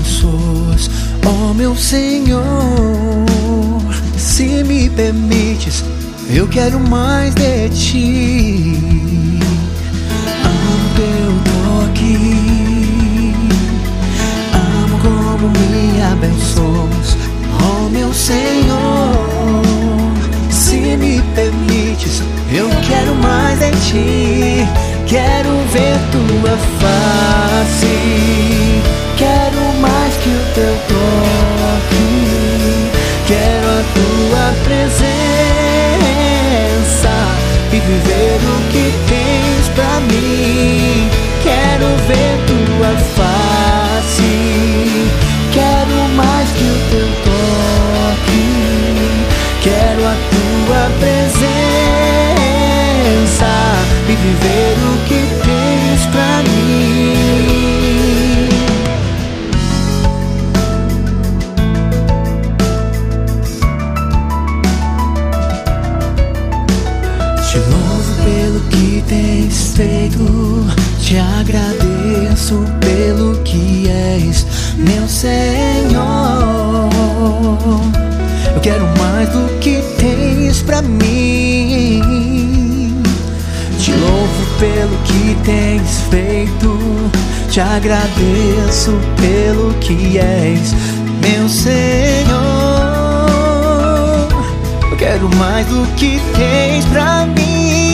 abençoas, ó meu Senhor. Se me permites, eu quero mais de ti. Amo teu toque, amo como me abençoas, ó meu Senhor. Se me permites, eu quero mais de ti. Quero ver tua face, quero mais que o teu toque. Quero a tua presença e viver o que tens pra mim. Quero ver tua face, quero mais que o teu toque. Quero a tua presença e viver o que tens pra mim. Te louvo pelo que tens feito, te agradeço pelo que és, meu Senhor. Eu quero mais do que tens pra mim. Te louvo pelo que tens feito, te agradeço pelo que és, meu Senhor. Eu quero mais do que tens pra mim.